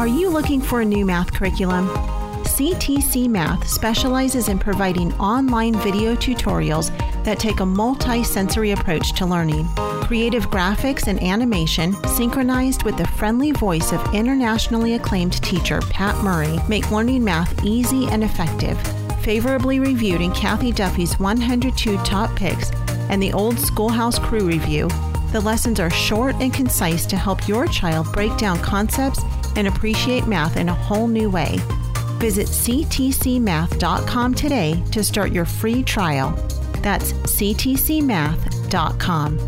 Are you looking for a new math curriculum? CTC Math specializes in providing online video tutorials that take a multi-sensory approach to learning. Creative graphics and animation, synchronized with the friendly voice of internationally acclaimed teacher Pat Murray, make learning math easy and effective. Favorably reviewed in Kathy Duffy's 102 Top Picks and the Old Schoolhouse Crew Review, the lessons are short and concise to help your child break down concepts and appreciate math in a whole new way. Visit ctcmath.com today to start your free trial. That's ctcmath.com.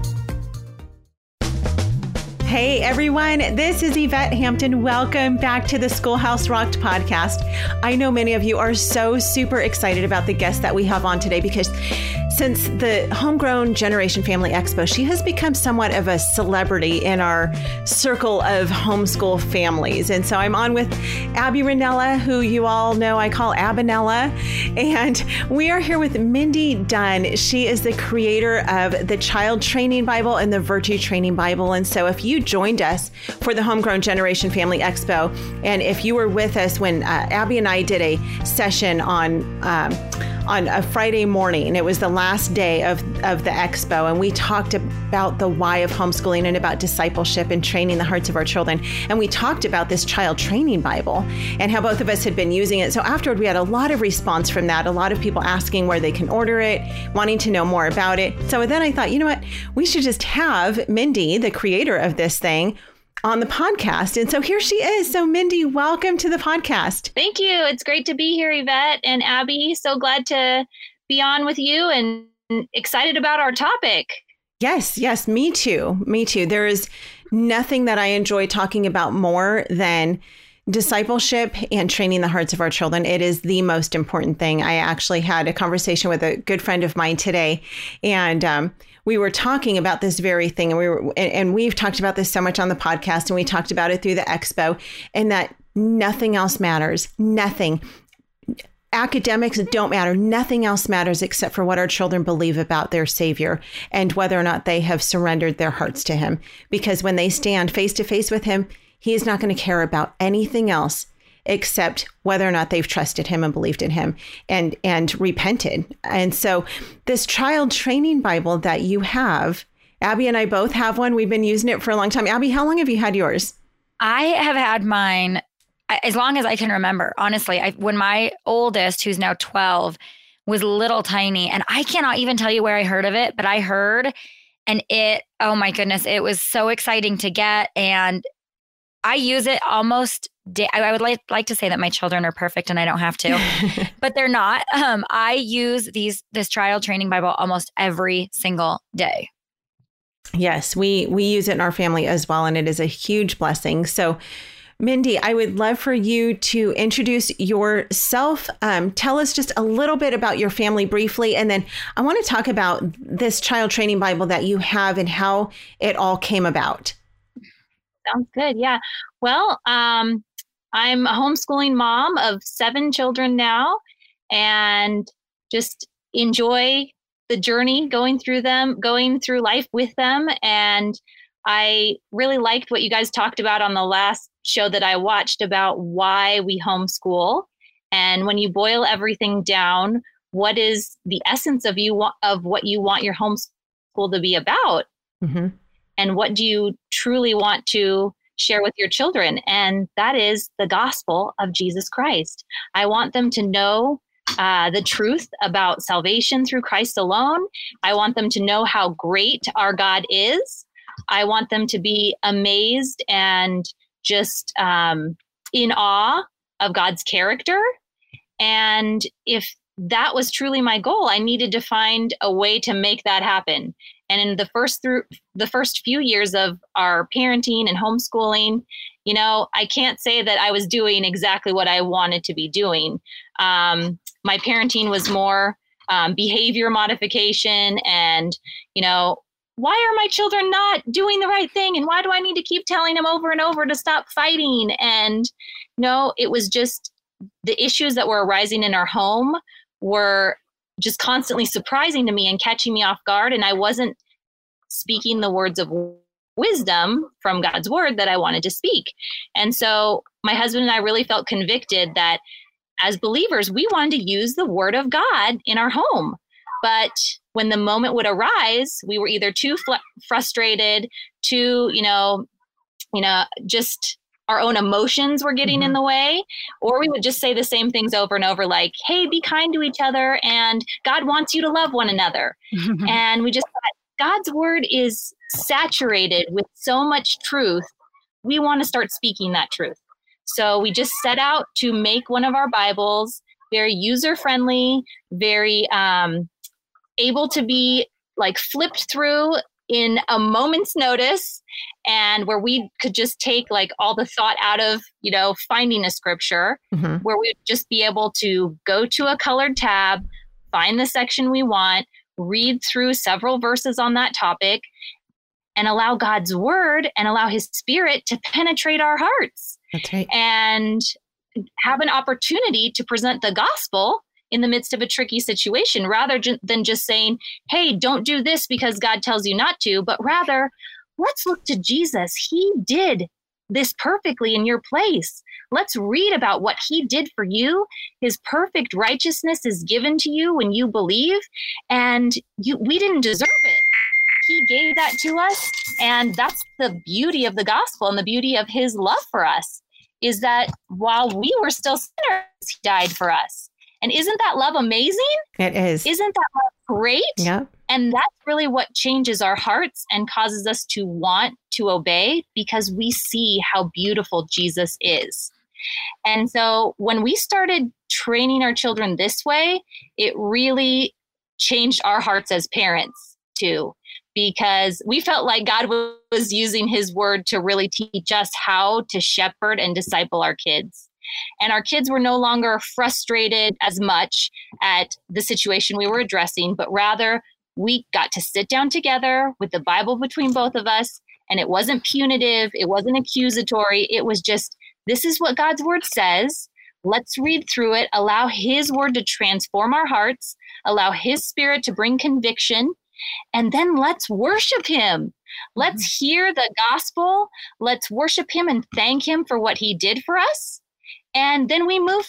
Hey everyone, this is Yvette Hampton. Welcome back to the Schoolhouse Rocked podcast. I know many of you are so super excited about the guest that we have on today because since the Homegrown Generation Family Expo, she has become somewhat of a celebrity in our circle of homeschool families. And so I'm on with Abby Rinella, who you all know I call Abinella. And we are here with Mindy Dunn. She is the creator of the Child Training Bible and the Virtue Training Bible. And so if you joined us for the Homegrown Generation Family Expo, and if you were with us when Abby and I did a session on a Friday morning. It was the last day of the expo, and we talked about the why of homeschooling and about discipleship and training the hearts of our children. And we talked about this Child Training Bible and how both of us had been using it. So afterward, we had a lot of response from that, a lot of people asking where they can order it, wanting to know more about it. So then I thought, you know what, we should just have Mindy, the creator of this thing, on the podcast. And so here she is. So Mindy, welcome to the podcast. Thank you. It's great to be here, Yvette and Abby. So glad to be on with you and excited about our topic. Yes, me too. There is nothing that I enjoy talking about more than discipleship and training the hearts of our children. It is the most important thing. I actually had a conversation with a good friend of mine today, and we were talking about this very thing, and we've talked about this so much on the podcast, and we talked about it through the expo, and that nothing else matters. Nothing. Academics don't matter. Nothing else matters except for what our children believe about their Savior and whether or not they have surrendered their hearts to Him. Because when they stand face to face with Him, He is not going to care about anything else except whether or not they've trusted Him and believed in Him and repented. And so this Child Training Bible that you have, Abby and I both have one. We've been using it for a long time. Abby, how long have you had yours? I have had mine as long as I can remember. Honestly, when my oldest, who's now 12, was little tiny, and I cannot even tell you where I heard of it, but I heard, and oh my goodness, it was so exciting to get. And I use it almost I would like to say that my children are perfect and I don't have to, but they're not. I use this Child Training Bible almost every single day. Yes, we use it in our family as well, and it is a huge blessing. So, Mindy, I would love for you to introduce yourself. Tell us just a little bit about your family briefly, and then I want to talk about this Child Training Bible that you have and how it all came about. Sounds good. Yeah. Well, I'm a homeschooling mom of 7 children now, and just enjoy the journey going through life with them. And I really liked what you guys talked about on the last show that I watched about why we homeschool. And when you boil everything down, what is the essence of what you want your homeschool to be about? Mm-hmm. And what do you truly want to share with your children? And that is the gospel of Jesus Christ. I want them to know the truth about salvation through Christ alone. I want them to know how great our God is. I want them to be amazed and just in awe of God's character. And if that was truly my goal, I needed to find a way to make that happen. And in the first few years of our parenting and homeschooling, I can't say that I was doing exactly what I wanted to be doing. My parenting was more behavior modification and, why are my children not doing the right thing? And why do I need to keep telling them over and over to stop fighting? And, it was just the issues that were arising in our home were just constantly surprising to me and catching me off guard. And I wasn't speaking the words of wisdom from God's word that I wanted to speak. And so my husband and I really felt convicted that as believers, we wanted to use the word of God in our home. But when the moment would arise, we were either too frustrated, too, just our own emotions were getting in the way, or we would just say the same things over and over, like, hey, be kind to each other, and God wants you to love one another. And we just thought, God's word is saturated with so much truth. We want to start speaking that truth. So we just set out to make one of our Bibles very user-friendly, very able to be like flipped through in a moment's notice, and where we could just take like all the thought out of, finding a scripture, where we'd just be able to go to a colored tab, find the section we want, read through several verses on that topic, and allow God's word and allow his spirit to penetrate our hearts. That's right. And have an opportunity to present the gospel in the midst of a tricky situation, rather than just saying, hey, don't do this because God tells you not to, but rather, let's look to Jesus. He did this perfectly in your place. Let's read about what he did for you. His perfect righteousness is given to you when you believe, and we didn't deserve it. He gave that to us, and that's the beauty of the gospel and the beauty of his love for us, is that while we were still sinners, he died for us. And isn't that love amazing? It is. Isn't that love great? Yeah. And that's really what changes our hearts and causes us to want to obey, because we see how beautiful Jesus is. And so when we started training our children this way, it really changed our hearts as parents too, because we felt like God was using his word to really teach us how to shepherd and disciple our kids. And our kids were no longer frustrated as much at the situation we were addressing, but rather we got to sit down together with the Bible between both of us. And it wasn't punitive. It wasn't accusatory. It was just, this is what God's word says. Let's read through it, allow his word to transform our hearts, allow his spirit to bring conviction, and then let's worship him. Let's hear the gospel. Let's worship him and thank him for what he did for us. And then we move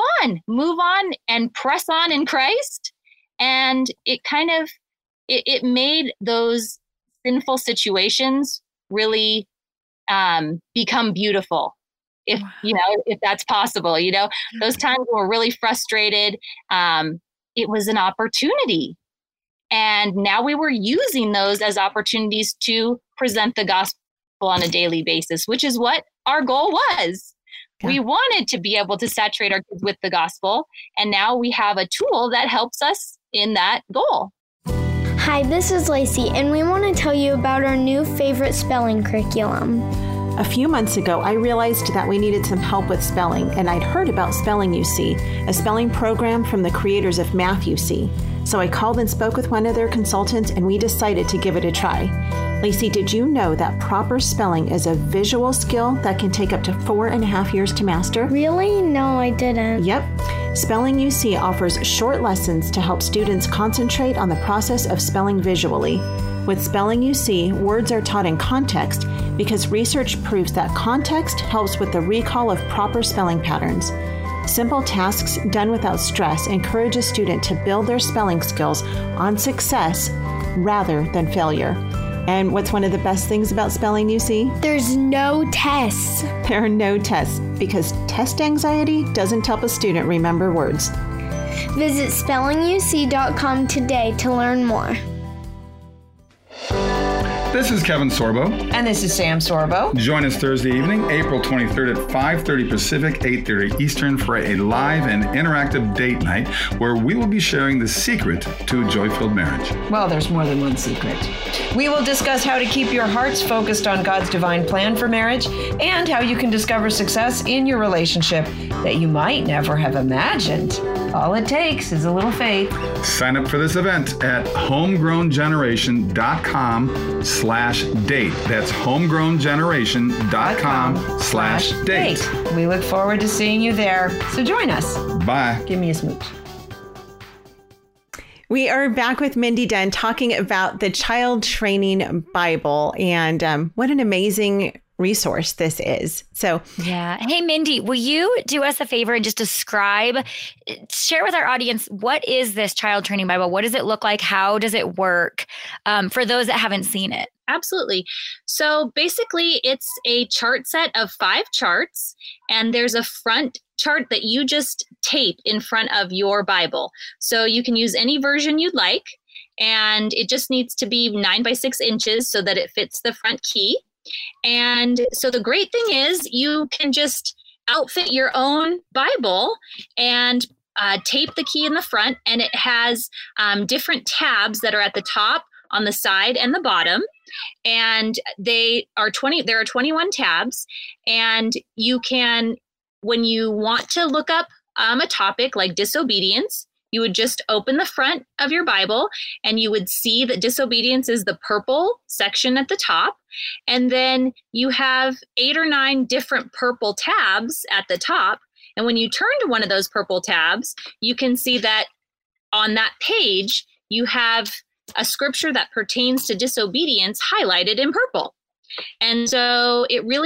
on and press on in Christ. And it kind of, it made those sinful situations really become beautiful. If that's possible, those times when we're really frustrated, it was an opportunity. And now we were using those as opportunities to present the gospel on a daily basis, which is what our goal was. Yeah. We wanted to be able to saturate our kids with the gospel. And now we have a tool that helps us in that goal. Hi, this is Lacey, and we want to tell you about our new favorite spelling curriculum. A few months ago, I realized that we needed some help with spelling, and I'd heard about Spelling UC, a spelling program from the creators of Math UC. So I called and spoke with one of their consultants, and we decided to give it a try. Lacey, did you know that proper spelling is a visual skill that can take up to 4.5 years to master? Really? No, I didn't. Yep. Spelling UC offers short lessons to help students concentrate on the process of spelling visually. With Spelling UC, words are taught in context because research proves that context helps with the recall of proper spelling patterns. Simple tasks done without stress encourage a student to build their spelling skills on success rather than failure. And what's one of the best things about Spelling UC? There's no tests. There are no tests because test anxiety doesn't help a student remember words. Visit spellinguc.com today to learn more. This is Kevin Sorbo. And this is Sam Sorbo. Join us Thursday evening, April 23rd at 5:30 Pacific, 8:30 Eastern for a live and interactive date night where we will be sharing the secret to a joy-filled marriage. Well, there's more than one secret. We will discuss how to keep your hearts focused on God's divine plan for marriage and how you can discover success in your relationship that you might never have imagined. All it takes is a little faith. Sign up for this event at homegrowngeneration.com/date. That's homegrowngeneration.com/date. We look forward to seeing you there. So join us. Bye. Give me a smooch. We are back with Mindy Dunn talking about the Child Training Bible, and what an amazing resource this is. So yeah. Hey, Mindy, will you do us a favor and just share with our audience, what is this Child Training Bible? What does it look like? How does it work? For those that haven't seen it. Absolutely. So basically, it's a chart set of 5 charts, and there's a front chart that you just tape in front of your Bible. So you can use any version you'd like, and it just needs to be 9 by 6 inches so that it fits the front key. And so the great thing is you can just outfit your own Bible and tape the key in the front, and it has different tabs that are at the top, on the side, and the bottom. And there are 21 tabs, and you can, when you want to look up a topic like disobedience, you would just open the front of your Bible and you would see that disobedience is the purple section at the top. And then you have 8 or 9 different purple tabs at the top. And when you turn to one of those purple tabs, you can see that on that page, you have a scripture that pertains to disobedience highlighted in purple. And so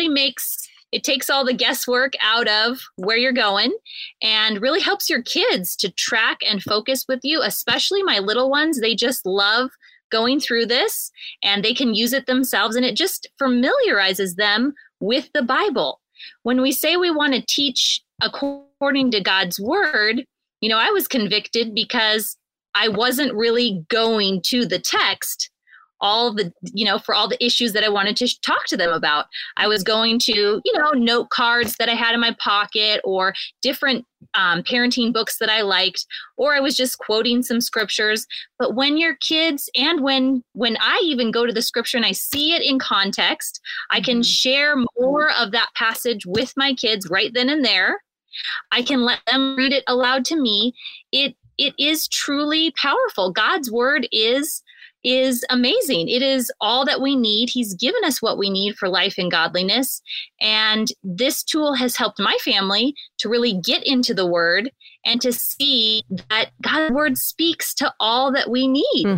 it takes all the guesswork out of where you're going and really helps your kids to track and focus with you, especially my little ones. They just love going through this, and they can use it themselves, and it just familiarizes them with the Bible. When we say we want to teach according to God's word, I was convicted because I wasn't really going to the text for all the issues that I wanted to talk to them about. I was going to, note cards that I had in my pocket, or different parenting books that I liked, or I was just quoting some scriptures. But when your kids, and when I even go to the scripture and I see it in context, I can share more of that passage with my kids right then and there. I can let them read it aloud to me. It is truly powerful. God's word is amazing. It is all that we need. He's given us what we need for life and godliness. And this tool has helped my family to really get into the word and to see that God's word speaks to all that we need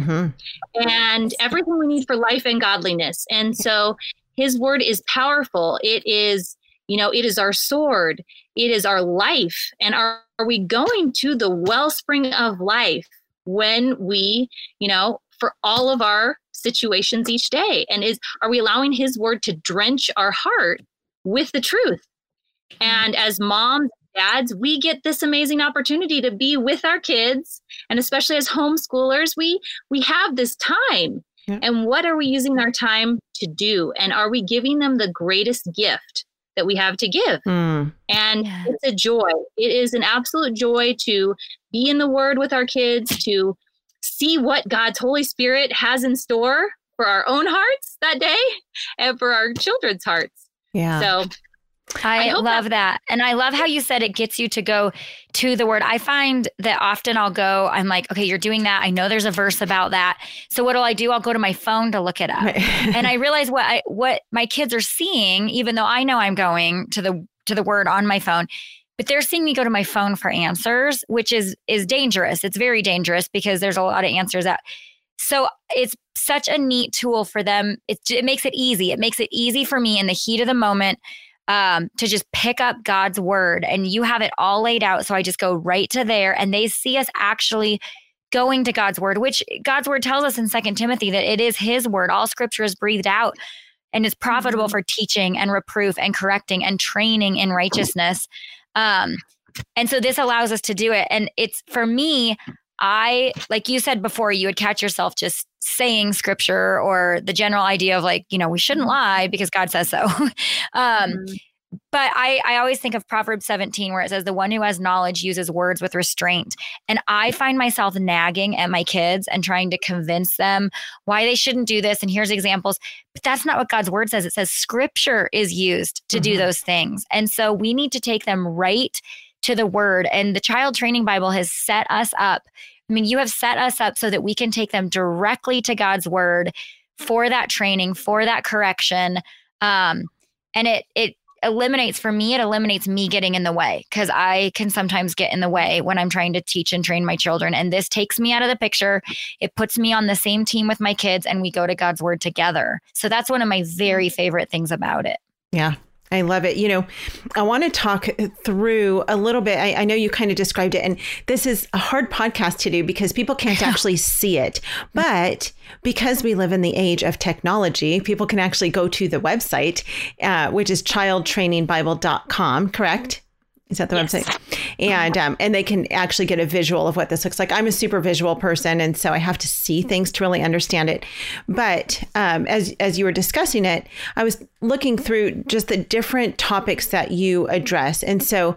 and everything we need for life and godliness. And so his word is powerful. It is our sword. It is our life. And are we going to the wellspring of life when we, for all of our situations each day? And are we allowing his word to drench our heart with the truth? And as moms, dads, we get this amazing opportunity to be with our kids. And especially as homeschoolers, we have this time. Yeah. And what are we using our time to do? And are we giving them the greatest gift that we have to give? And it's a joy. It is an absolute joy to be in the word with our kids, to see what God's Holy Spirit has in store for our own hearts that day and for our children's hearts. Yeah. So I love that. And I love how you said it gets you to go to the word. I find that often I'm like, okay, you're doing that. I know there's a verse about that. So what do? I'll go to my phone to look it up. Right. And I realize what my kids are seeing, even though I know I'm going to the word on my phone, but they're seeing me go to my phone for answers, which is dangerous. It's very dangerous because there's a lot of answers out. So it's such a neat tool for them. It makes it easy. It makes it easy for me in the heat of the moment to just pick up God's word, and you have it all laid out. So I just go right to there, and they see us actually going to God's word, which God's word tells us in 2 Timothy that it is his word. All scripture is breathed out and is profitable for teaching and reproof and correcting and training in righteousness. And so this allows us to do it. And it's, for me, like you said before, you would catch yourself just saying scripture or the general idea of we shouldn't lie because God says so. But I always think of Proverbs 17, where it says, the one who has knowledge uses words with restraint. And I find myself nagging at my kids and trying to convince them why they shouldn't do this. And here's examples. But that's not what God's word says. It says scripture is used to do those things. And so we need to take them right to the word. And the Child Training Bible has set us up. I mean, you have set us up so that we can take them directly to God's word for that training, for that correction. And it eliminates me getting in the way, because I can sometimes get in the way when I'm trying to teach and train my children. And this takes me out of the picture. It puts me on the same team with my kids, and we go to God's word together. So that's one of my very favorite things about it. Yeah. I love it. I want to talk through a little bit. I know you kind of described it, and this is a hard podcast to do because people can't actually see it. But because we live in the age of technology, people can actually go to the website, which is childtrainingbible.com, correct? Is that the website? And they can actually get a visual of what this looks like. I'm a super visual person, and so I have to see things to really understand it. But as you were discussing it, I was looking through just the different topics that you address. And so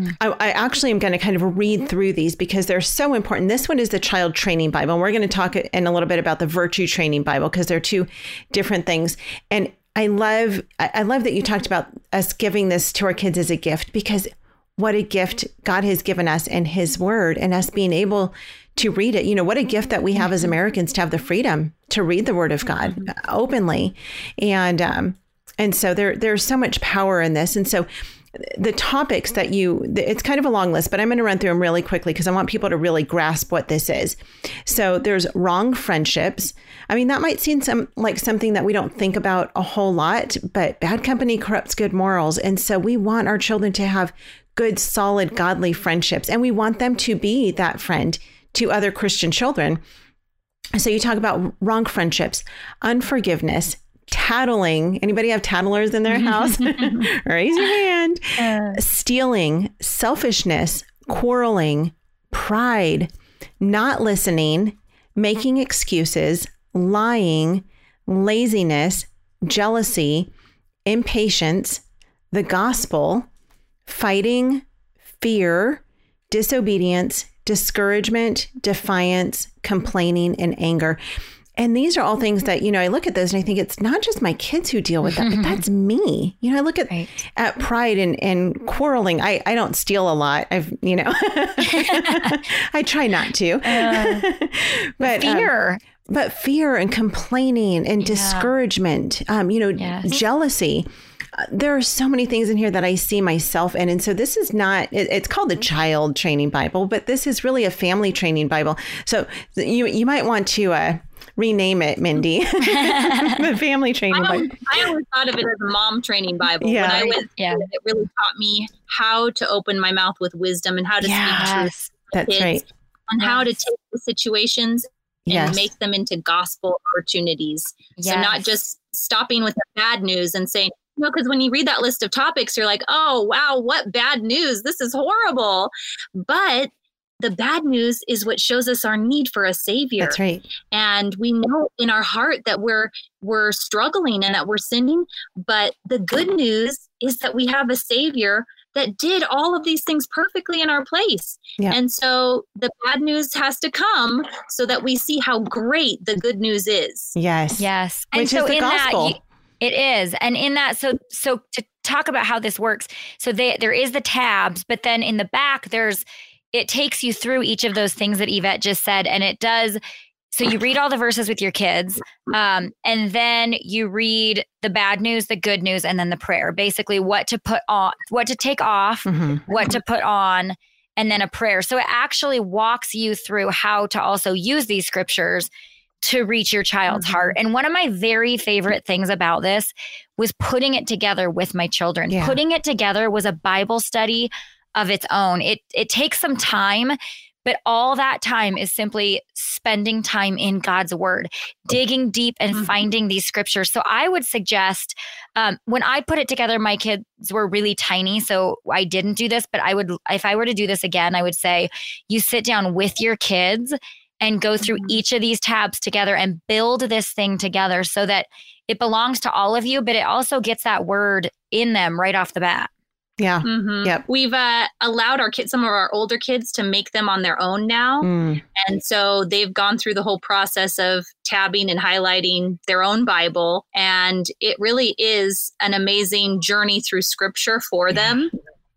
I actually am going to kind of read through these because they're so important. This one is the Child Training Bible. And we're going to talk in a little bit about the Virtue Training Bible because they're two different things. And I love that you talked about us giving this to our kids as a gift, because what a gift God has given us and his word, and us being able to read it. What a gift that we have as Americans to have the freedom to read the word of God openly. And so there's so much power in this. And so the topics that it's kind of a long list, but I'm going to run through them really quickly because I want people to really grasp what this is. So there's wrong friendships. I mean, that might seem like something that we don't think about a whole lot, but bad company corrupts good morals. And so we want our children to have good, solid, godly friendships. And we want them to be that friend to other Christian children. So you talk about wrong friendships, unforgiveness, tattling. Anybody have tattlers in their house? Raise your hand. Stealing, selfishness, quarreling, pride, not listening, making excuses, lying, laziness, jealousy, impatience, the gospel, fighting, fear, disobedience, discouragement, defiance, complaining, and anger. And these are all things that, I look at those and I think it's not just my kids who deal with that, but that's me. I look at pride and quarreling. I don't steal a lot. I try not to. But fear. But fear and complaining and discouragement, jealousy. There are so many things in here that I see myself in. And so this is not, it's called the Child Training Bible, but this is really a family training Bible. So you might want to rename it, Mindy, the Family Training Bible. I always thought of it as a Mom Training Bible. Yeah. When I went through it, it really taught me how to open my mouth with wisdom and how to speak truth to kids, right. And how to take the situations and make them into gospel opportunities. So not just stopping with the bad news and saying, because when you read that list of topics, you're like, oh, wow, what bad news. This is horrible. But the bad news is what shows us our need for a savior. That's right. And we know in our heart that we're struggling and that we're sinning. But the good news is that we have a savior that did all of these things perfectly in our place. Yeah. And so the bad news has to come so that we see how great the good news is. Yes. Yes. Which is the gospel. It is. And in that, so to talk about how this works, so there is the tabs, but then in the back, it takes you through each of those things that Yvette just said. And it does. So you read all the verses with your kids, and then you read the bad news, the good news, and then the prayer, basically what to put on, what to take off, what to put on, and then a prayer. So it actually walks you through how to also use these scriptures to reach your child's heart. And one of my very favorite things about this was putting it together with my children. Yeah. Putting it together was a Bible study of its own. It takes some time, but all that time is simply spending time in God's word, digging deep and finding these scriptures. So I would suggest, when I put it together, my kids were really tiny, so I didn't do this, but if I were to do this again, I would say you sit down with your kids and go through each of these tabs together and build this thing together so that it belongs to all of you, but it also gets that word in them right off the bat. Yeah. Yep. We've allowed some of our older kids to make them on their own now. And so they've gone through the whole process of tabbing and highlighting their own Bible. And it really is an amazing journey through scripture for them,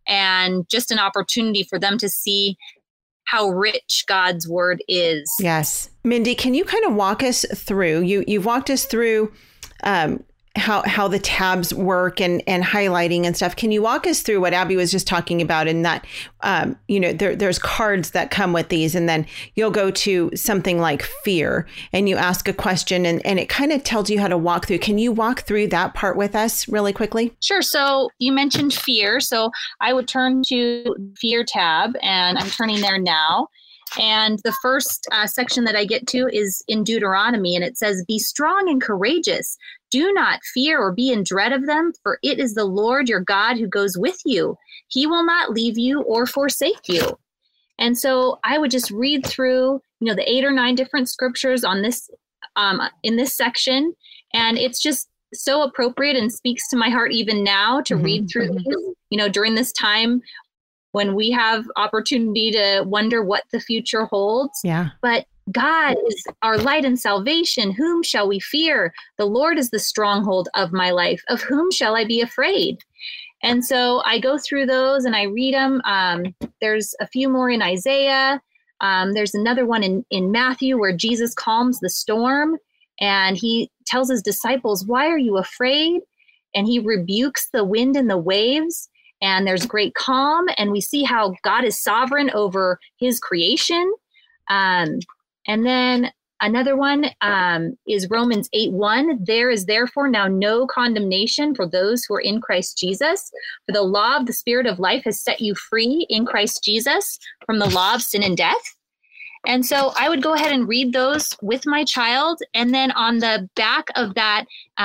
and just an opportunity for them to see how rich God's word is. Yes. Mindy, can you kind of walk us through, you've walked us through how the tabs work and highlighting and stuff. Can you walk us through what Abby was just talking about in that, there's cards that come with these, and then you'll go to something like fear and you ask a question and it kind of tells you how to walk through. Can you walk through that part with us really quickly? Sure. So you mentioned fear. So I would turn to fear tab, and I'm turning there now. And the first section that I get to is in Deuteronomy, and it says, "Be strong and courageous. Do not fear or be in dread of them, for it is the Lord your God who goes with you. He will not leave you or forsake you." And so I would just read through, the 8 or 9 different scriptures on this, in this section, and it's just so appropriate and speaks to my heart even now to read through these, during this time when we have opportunity to wonder what the future holds. Yeah. But God is our light and salvation. Whom shall we fear? The Lord is the stronghold of my life. Of whom shall I be afraid? And so I go through those and I read them. There's a few more in Isaiah. There's another one in Matthew where Jesus calms the storm and he tells his disciples, "Why are you afraid?" And he rebukes the wind and the waves. And there's great calm, and we see how God is sovereign over his creation. And then another one is Romans 8:1. "There is therefore now no condemnation for those who are in Christ Jesus. For the law of the Spirit of life has set you free in Christ Jesus from the law of sin and death." And so I would go ahead and read those with my child. And then on the back of that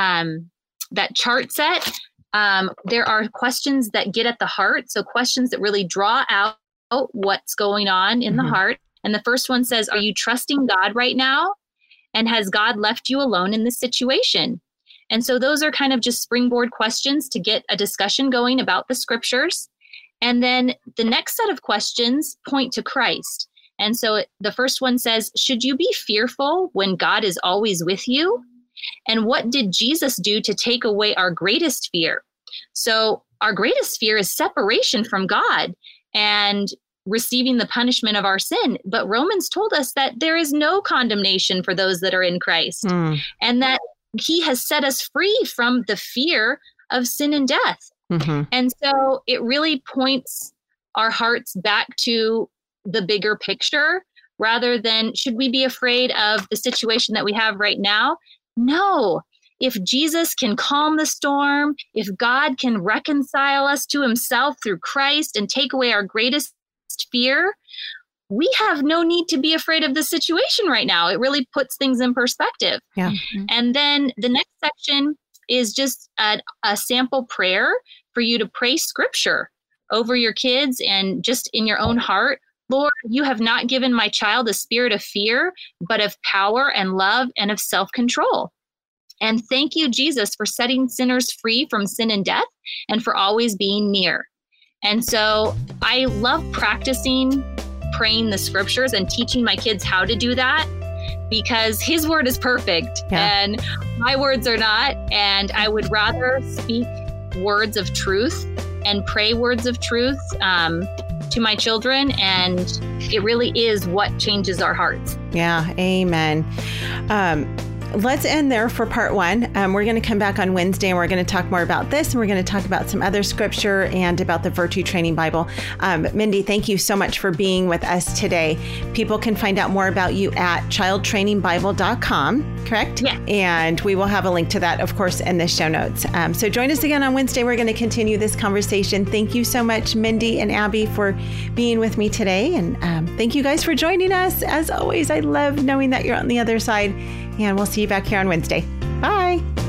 chart set, there are questions that get at the heart. So questions that really draw out what's going on in the heart. And the first one says, "Are you trusting God right now? And has God left you alone in this situation?" And so those are kind of just springboard questions to get a discussion going about the scriptures. And then the next set of questions point to Christ. And so the first one says, "Should you be fearful when God is always with you? And what did Jesus do to take away our greatest fear?" So our greatest fear is separation from God and receiving the punishment of our sin. But Romans told us that there is no condemnation for those that are in Christ, and that he has set us free from the fear of sin and death. And so it really points our hearts back to the bigger picture rather than, should we be afraid of the situation that we have right now? No. If Jesus can calm the storm, if God can reconcile us to himself through Christ and take away our greatest fear, we have no need to be afraid of the situation right now. It really puts things in perspective. Yeah. And then the next section is just a sample prayer for you to pray scripture over your kids and just in your own heart. "Lord, you have not given my child a spirit of fear, but of power and love and of self-control. And thank you, Jesus, for setting sinners free from sin and death and for always being near." And so I love practicing praying the scriptures and teaching my kids how to do that, because his word is perfect and my words are not. And I would rather speak words of truth and pray words of truth to my children. And it really is what changes our hearts. Yeah. Amen. Let's end there for part 1. We're going to come back on Wednesday and we're going to talk more about this, and we're going to talk about some other scripture and about the Virtue Training Bible. Mindy, thank you so much for being with us today. People can find out more about you at childtrainingbible.com, correct? Yeah. And we will have a link to that, of course, in the show notes. So join us again on Wednesday. We're going to continue this conversation. Thank you so much, Mindy and Abby, for being with me today. And thank you guys for joining us. As always, I love knowing that you're on the other side. And we'll see you back here on Wednesday. Bye.